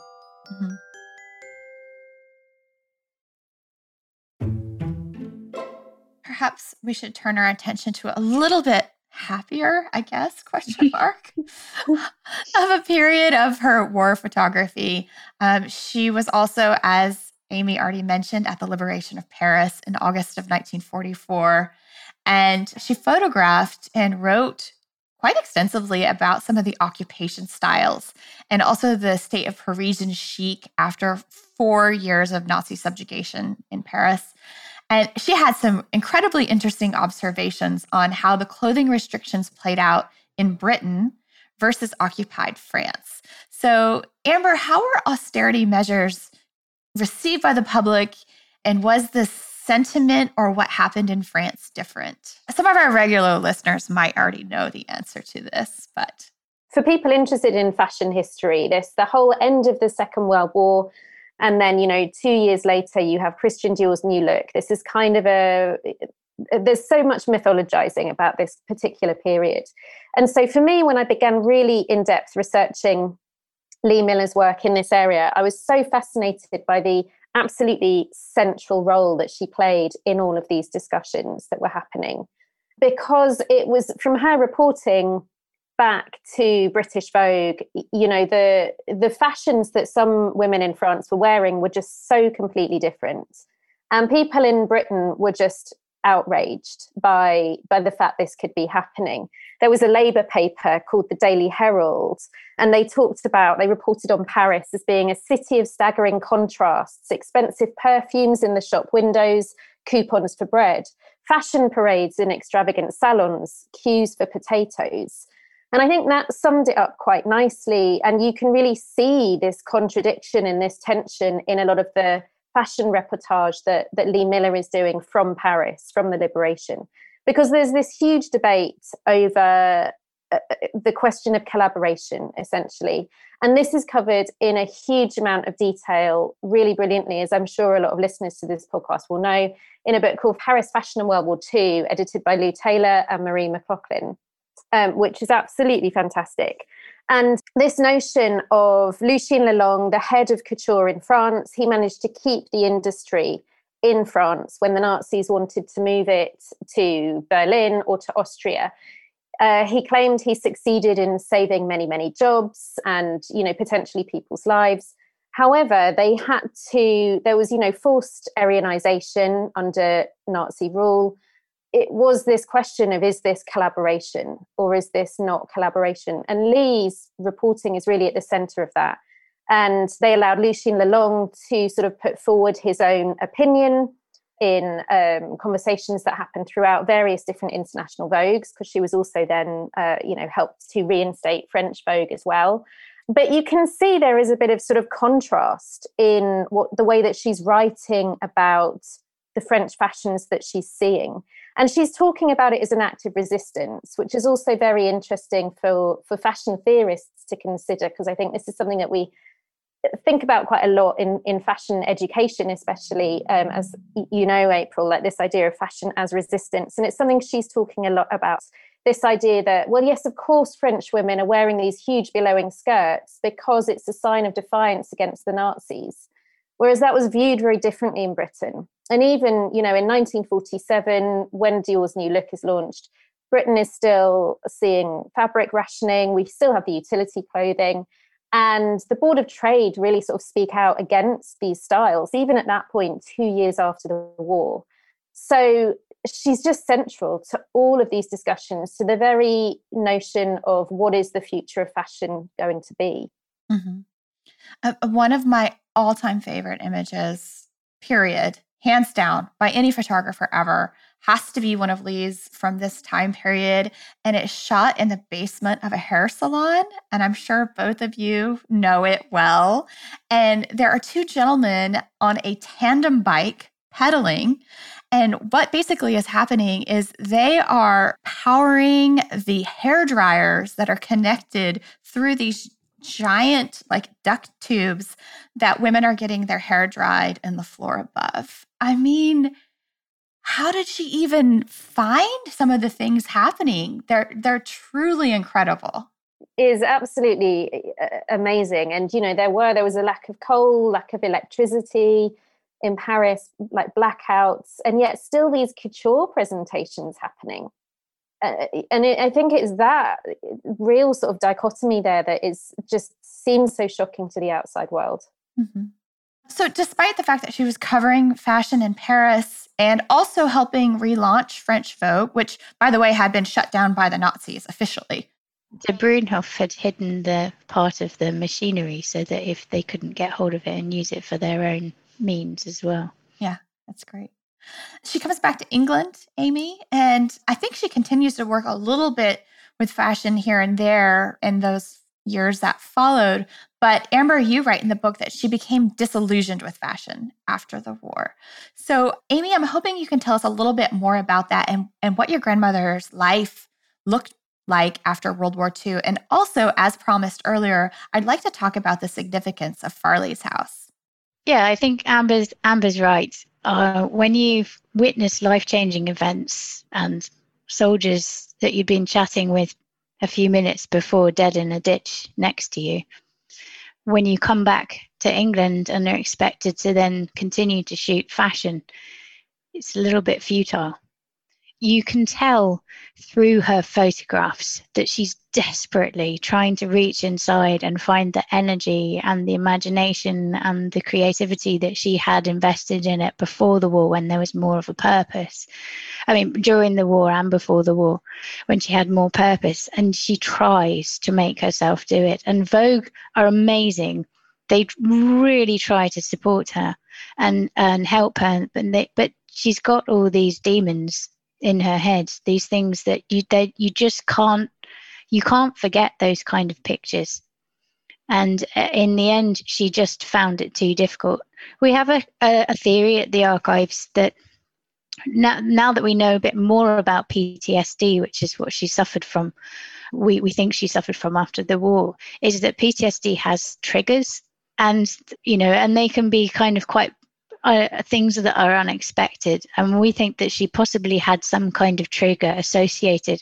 Mm-hmm. Perhaps we should turn our attention to a little bit happier, I guess, question mark, of a period of her war photography. Um, she was also, as Amy already mentioned, at the liberation of Paris in August of nineteen forty-four. And she photographed and wrote quite extensively about some of the occupation styles and also the state of Parisian chic after four years of Nazi subjugation in Paris. And she had some incredibly interesting observations on how the clothing restrictions played out in Britain versus occupied France. So, Amber, how were austerity measures received by the public, and was this sentiment or what happened in France different? Some of our regular listeners might already know the answer to this, but for people interested in fashion history, this the whole end of the Second World War, and then, you know, two years later, you have Christian Dior's New Look. This is kind of a, there's so much mythologizing about this particular period. And so for me, when I began really in-depth researching Lee Miller's work in this area, I was so fascinated by the absolutely central role that she played in all of these discussions that were happening, because it was from her reporting back to British Vogue, you know, the the fashions that some women in France were wearing were just so completely different. And people in Britain were just outraged by, by the fact this could be happening. There was a Labour paper called the Daily Herald, and they talked about, they reported on Paris as being a city of staggering contrasts, expensive perfumes in the shop windows, coupons for bread, fashion parades in extravagant salons, queues for potatoes. And I think that summed it up quite nicely. And you can really see this contradiction and this tension in a lot of the fashion reportage that, that Lee Miller is doing from Paris, from the liberation. Because there's this huge debate over uh, the question of collaboration, essentially. And this is covered in a huge amount of detail, really brilliantly, as I'm sure a lot of listeners to this podcast will know, in a book called Paris Fashion in World War Two, edited by Lou Taylor and Marie McLaughlin, um, which is absolutely fantastic. And this notion of Lucien Lelong, the head of couture in France, he managed to keep the industry in France when the Nazis wanted to move it to Berlin or to Austria. Uh, he claimed he succeeded in saving many, many jobs and, you know, potentially people's lives. However, they had to, there was, you know, forced Aryanization under Nazi rule. It was this question of, is this collaboration or is this not collaboration? And Lee's reporting is really at the center of that. And they allowed Lucien Lelong to sort of put forward his own opinion in um, conversations that happened throughout various different international Vogues, because she was also then, uh, you know, helped to reinstate French Vogue as well. But you can see there is a bit of sort of contrast in what the way that she's writing about the French fashions that she's seeing. And she's talking about it as an act of resistance, which is also very interesting for, for fashion theorists to consider, because I think this is something that we think about quite a lot in, in fashion education, especially, um, as you know, April, like this idea of fashion as resistance. And it's something she's talking a lot about, this idea that, well, yes, of course, French women are wearing these huge billowing skirts because it's a sign of defiance against the Nazis. Whereas that was viewed very differently in Britain. And even, you know, in nineteen forty-seven, when Dior's New Look is launched, Britain is still seeing fabric rationing. We still have the utility clothing. And the Board of Trade really sort of speak out against these styles, even at that point, two years after the war. So she's just central to all of these discussions, to the very notion of what is the future of fashion going to be. Mm-hmm. Uh, one of my all-time favorite images, period, hands down, by any photographer ever, has to be one of Lee's from this time period. And it's shot in the basement of a hair salon. And I'm sure both of you know it well. And there are two gentlemen on a tandem bike pedaling. And what basically is happening is they are powering the hair dryers that are connected through these giant like duct tubes that women are getting their hair dried in the floor above. I mean, how did she even find some of the things happening? They're they're truly incredible. Is absolutely amazing. And, you know, there were, there was a lack of coal, lack of electricity in Paris, like blackouts, and yet still these couture presentations happening. Uh, and it, I think it's that real sort of dichotomy there that is just seems so shocking to the outside world. Mm-hmm. So despite the fact that she was covering fashion in Paris and also helping relaunch French Vogue, which, by the way, had been shut down by the Nazis officially. De Bruynhof had hidden the part of the machinery so that if they couldn't get hold of it and use it for their own means as well. Yeah, that's great. She comes back to England, Amy, and I think she continues to work a little bit with fashion here and there in those years that followed. But Amber, you write in the book that she became disillusioned with fashion after the war. So, Amy, I'm hoping you can tell us a little bit more about that and, and what your grandmother's life looked like after World War Two. And also, as promised earlier, I'd like to talk about the significance of Farley's house. Yeah, I think Amber's Amber's right. Uh, when you've witnessed life-changing events and soldiers that you've been chatting with a few minutes before dead in a ditch next to you, when you come back to England and are expected to then continue to shoot fashion, it's a little bit futile. You can tell through her photographs that she's desperately trying to reach inside and find the energy and the imagination and the creativity that she had invested in it before the war, when there was more of a purpose. I mean, during the war and before the war, when she had more purpose, and she tries to make herself do it. And Vogue are amazing. They really try to support her and, and help her, but, they, but she's got all these demons in her head, these things that you that you just can't you can't forget those kind of pictures. And in the end, she just found it too difficult. We have a, a, a theory at the archives that now, now that we know a bit more about P T S D, which is what she suffered from, we, we think she suffered from after the war, is that P T S D has triggers, and you know, and they can be kind of quite Uh, things that are unexpected. And we think that she possibly had some kind of trigger associated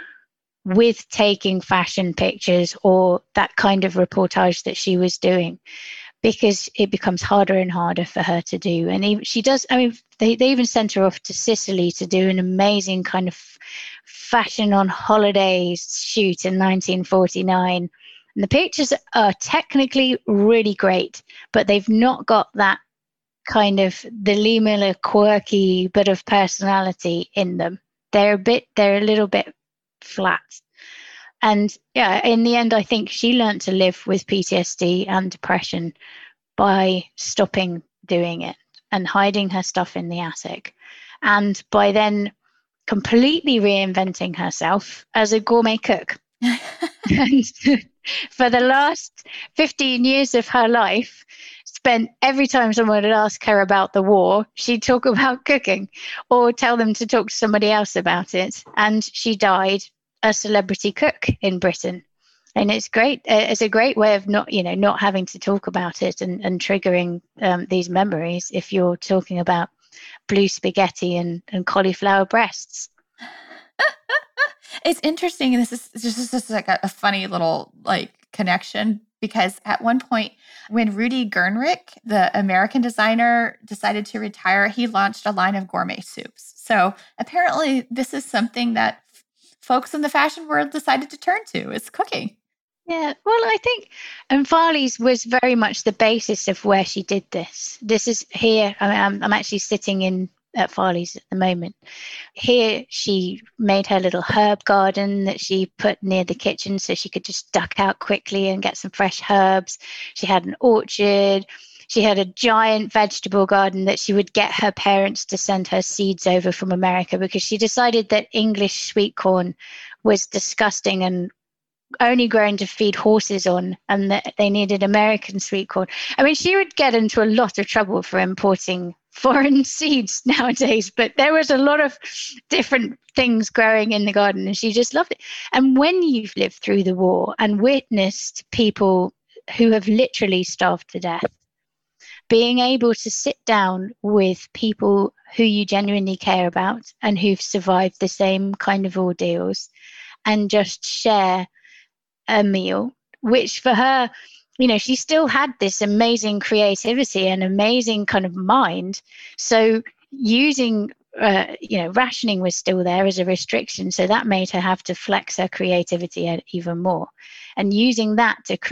with taking fashion pictures or that kind of reportage that she was doing, because it becomes harder and harder for her to do. And even, she does, I mean, they, they even sent her off to Sicily to do an amazing kind of fashion on holidays shoot in nineteen forty-nine. And the pictures are technically really great, but they've not got that kind of the Lee Miller quirky bit of personality in them. They're a bit, they're a little bit flat. And yeah, in the end, I think she learned to live with P T S D and depression by stopping doing it and hiding her stuff in the attic. And by then completely reinventing herself as a gourmet cook. And for the last fifteen years of her life, spent every time someone would ask her about the war, she'd talk about cooking or tell them to talk to somebody else about it. And she died a celebrity cook in Britain. And it's great. It's a great way of not, you know, not having to talk about it and, and triggering um, these memories if you're talking about blue spaghetti and, and cauliflower breasts. It's interesting. This is just, this is like a, a funny little like connection, because at one point when Rudy Gernrich, the American designer, decided to retire, he launched a line of gourmet soups. So apparently this is something that f- folks in the fashion world decided to turn to, is cooking. Yeah, well, I think, and Farley's was very much the basis of where she did this. This is here, I mean, I'm, I'm actually sitting in at Farley's at the moment. Here she made her little herb garden that she put near the kitchen so she could just duck out quickly and get some fresh herbs. She had an orchard. She had a giant vegetable garden that she would get her parents to send her seeds over from America, because she decided that English sweet corn was disgusting and only grown to feed horses on, and that they needed American sweet corn. I mean, she would get into a lot of trouble for importing foreign seeds nowadays, but there was a lot of different things growing in the garden and she just loved it. And when you've lived through the war and witnessed people who have literally starved to death, being able to sit down with people who you genuinely care about and who've survived the same kind of ordeals and just share a meal, which for her, you know, she still had this amazing creativity and amazing kind of mind. So using, uh, you know, rationing was still there as a restriction. So that made her have to flex her creativity even more. And using that to create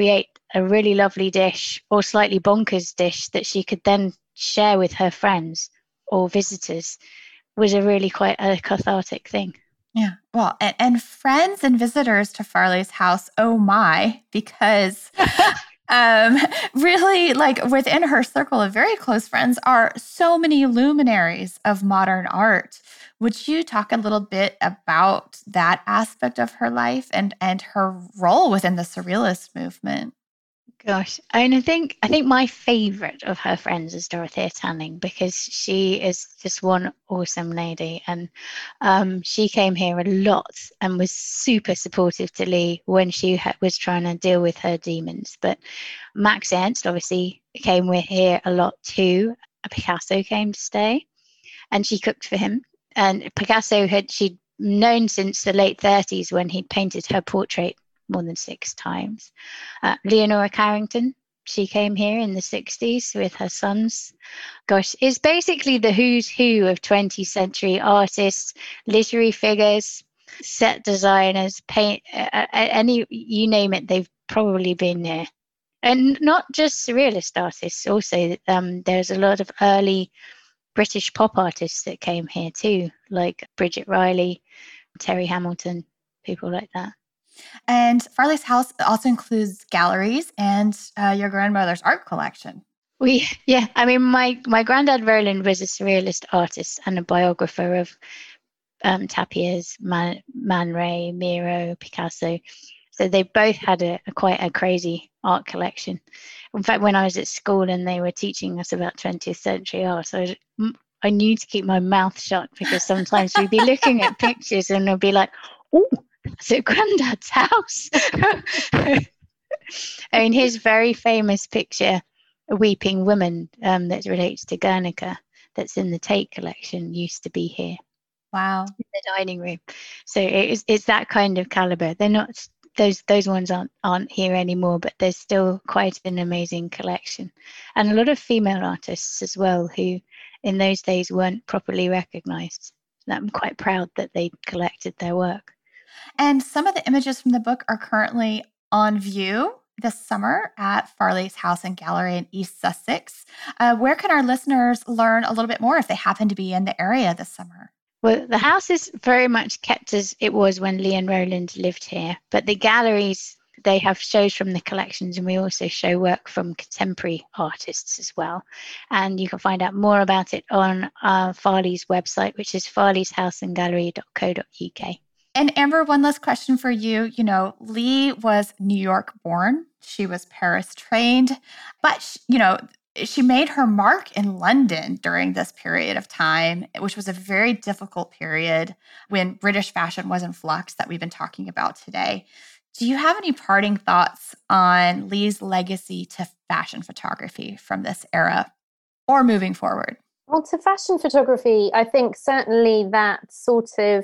a really lovely dish or slightly bonkers dish that she could then share with her friends or visitors was a really quite a cathartic thing. Yeah. Well, and, and friends and visitors to Farley's house, oh my, because um, really, like within her circle of very close friends are so many luminaries of modern art. Would you talk a little bit about that aspect of her life and, and her role within the Surrealist movement? Gosh, and I think I think my favourite of her friends is Dorothea Tanning, because she is just one awesome lady, and um, she came here a lot and was super supportive to Lee when she ha- was trying to deal with her demons. But Max Ernst obviously came with here a lot too. Picasso came to stay, and she cooked for him. And Picasso had she'd known since the late thirties when he'd painted her portrait more than six times. Uh, Leonora Carrington, she came here in the sixties with her sons. Gosh, it's basically the who's who of twentieth century artists, literary figures, set designers, paint, uh, any, you name it, they've probably been there. And not just surrealist artists, also um, there's a lot of early British pop artists that came here too, like Bridget Riley, Terry Hamilton, people like that. And Farley's house also includes galleries and uh, your grandmother's art collection. We, yeah, I mean, my, my granddad Roland was a surrealist artist and a biographer of um, Tapirs, Man, Man Ray, Miro, Picasso. So they both had a, a quite a crazy art collection. In fact, when I was at school and they were teaching us about twentieth century art, I, I knew to keep my mouth shut, because sometimes we'd be looking at pictures and I'd be like, oh, that's at Granddad's house. I mean, his very famous picture, a weeping woman, um, that relates to Guernica, that's in the Tate collection, used to be here. Wow. In the dining room. So it is, it's that kind of caliber. They're not, those those ones aren't aren't here anymore, but there's still quite an amazing collection. And a lot of female artists as well, who in those days weren't properly recognized. I'm quite proud that they collected their work. And some of the images from the book are currently on view this summer at Farley's House and Gallery in East Sussex. Uh, where can our listeners learn a little bit more if they happen to be in the area this summer? Well, the house is very much kept as it was when Lee and Roland lived here, but the galleries, they have shows from the collections, and we also show work from contemporary artists as well. And you can find out more about it on uh, Farley's website, which is farleys house and gallery dot co dot U K. And Amber, one last question for you. You know, Lee was New York born. She was Paris trained, but, she, you know, she made her mark in London during this period of time, which was a very difficult period when British fashion was in flux that we've been talking about today. Do you have any parting thoughts on Lee's legacy to fashion photography from this era or moving forward? Well, to fashion photography, I think certainly that sort of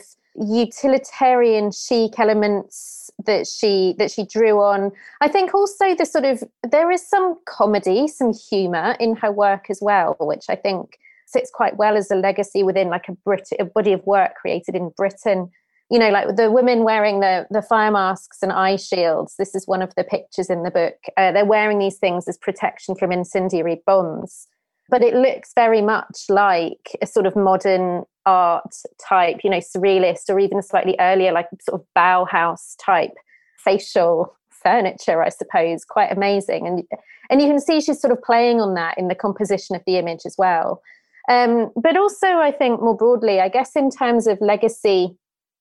utilitarian chic elements that she that she drew on. I think also the sort of, there is some comedy, some humor in her work as well, which I think sits quite well as a legacy within like a Brit a body of work created in Britain. You know, like the women wearing the the fire masks and eye shields. This is one of the pictures in the book. Uh, they're wearing these things as protection from incendiary bombs. But it looks very much like a sort of modern art type, you know, surrealist, or even slightly earlier, like sort of Bauhaus type facial furniture, I suppose. Quite amazing. And and you can see she's sort of playing on that in the composition of the image as well. Um, but also, I think more broadly, I guess in terms of legacy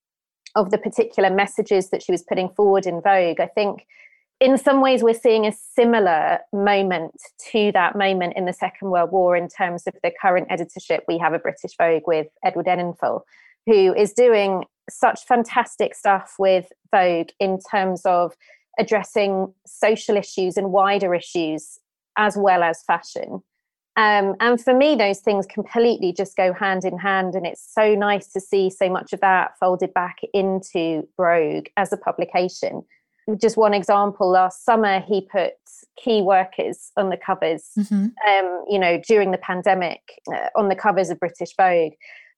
of the particular messages that she was putting forward in Vogue, I think in some ways we're seeing a similar moment to that moment in the Second World War in terms of the current editorship we have of British Vogue with Edward Enninful, who is doing such fantastic stuff with Vogue in terms of addressing social issues and wider issues as well as fashion. Um, and for me, those things completely just go hand in hand. And it's so nice to see so much of that folded back into Brogue as a publication. Just one example, last summer, he put key workers on the covers, mm-hmm. um, you know, during the pandemic, uh, on the covers of British Vogue.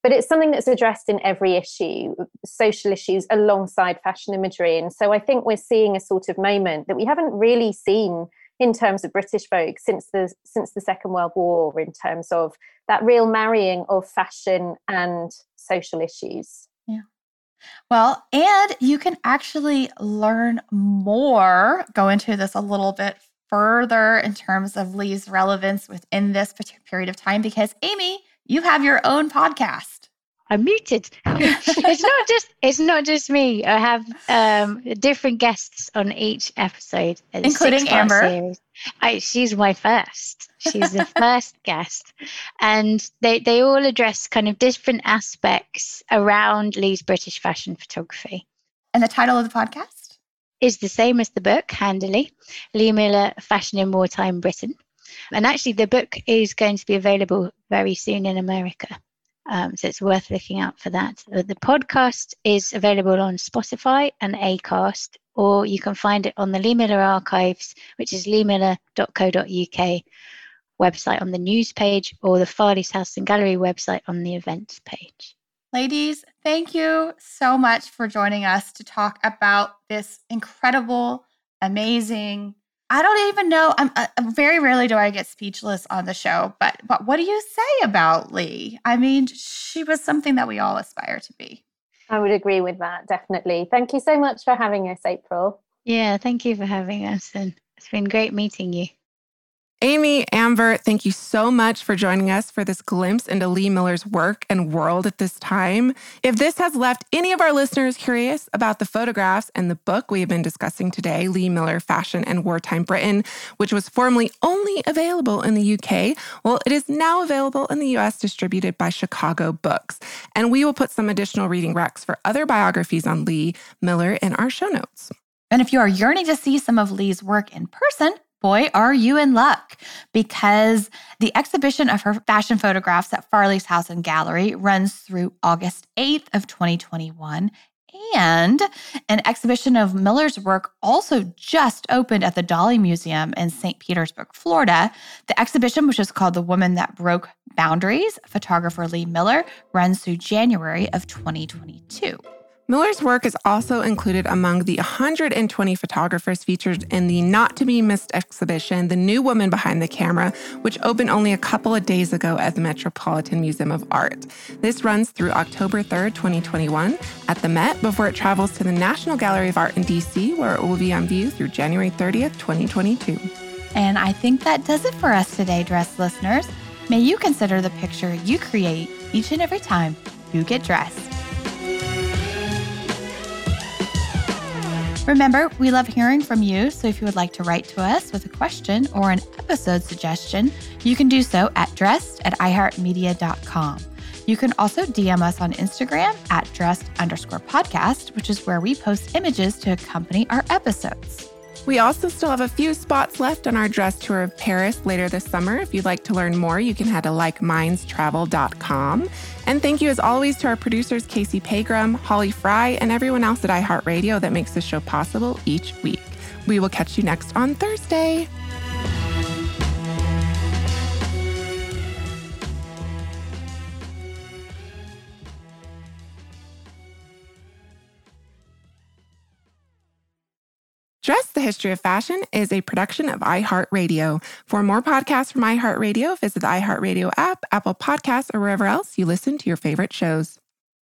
but it's something that's addressed in every issue, social issues alongside fashion imagery. And so I think we're seeing a sort of moment that we haven't really seen in terms of British Vogue since the since the Second World War, in terms of that real marrying of fashion and social issues. Yeah. Well, and you can actually learn more, go into this a little bit further in terms of Lee's relevance within this period of time, because Amy, you have your own podcast. I'm muted. it's not just it's not just me. I have um, different guests on each episode, including Amber. Series. I, she's my first. She's the first guest, and they they all address kind of different aspects around Lee's British fashion photography. And the title of the podcast is the same as the book, handily, Lee Miller, Fashion in Wartime Britain. And actually, the book is going to be available very soon in America. Um, so it's worth looking out for that. Uh, the podcast is available on Spotify and Acast, or you can find it on the Lee Miller Archives, which is lee miller dot co dot uk website on the news page, or the Farley's House and Gallery website on the events page. Ladies, thank you so much for joining us to talk about this incredible, amazing, I don't even know. I'm uh, very rarely do I get speechless on the show, but but what do you say about Lee? I mean, she was something that we all aspire to be. I would agree with that, definitely. Thank you so much for having us, April. Yeah, thank you for having us, and it's been great meeting you. Amy, Amber, thank you so much for joining us for this glimpse into Lee Miller's work and world at this time. If this has left any of our listeners curious about the photographs and the book we have been discussing today, Lee Miller, Fashion and Wartime Britain, which was formerly only available in the U K, well, it is now available in the U S, distributed by Chicago Books. And we will put some additional reading recs for other biographies on Lee Miller in our show notes. And if you are yearning to see some of Lee's work in person, boy, are you in luck, because the exhibition of her fashion photographs at Farley's House and Gallery runs through August eighth of twenty twenty-one. And an exhibition of Miller's work also just opened at the Dolly Museum in Saint Petersburg, Florida. The exhibition, which is called The Woman That Broke Boundaries, photographer Lee Miller, runs through January of twenty twenty-two. Miller's work is also included among the one hundred twenty photographers featured in the not-to-be-missed exhibition, The New Woman Behind the Camera, which opened only a couple of days ago at the Metropolitan Museum of Art. This runs through October third, twenty twenty-one at the Met, before it travels to the National Gallery of Art in D C, where it will be on view through January thirtieth, twenty twenty-two. And I think that does it for us today, dressed listeners. May you consider the picture you create each and every time you get dressed. Remember, we love hearing from you, so if you would like to write to us with a question or an episode suggestion, you can do so at dressed at i heart media dot com. You can also D M us on Instagram at dressed underscore podcast, which is where we post images to accompany our episodes. We also still have a few spots left on our dress tour of Paris later this summer. If you'd like to learn more, you can head to like minds travel dot com. And thank you, as always, to our producers, Casey Pagram, Holly Fry, and everyone else at iHeartRadio that makes this show possible each week. We will catch you next on Thursday. Dress, the History of Fashion is a production of iHeartRadio. For more podcasts from iHeartRadio, visit the iHeartRadio app, Apple Podcasts, or wherever else you listen to your favorite shows.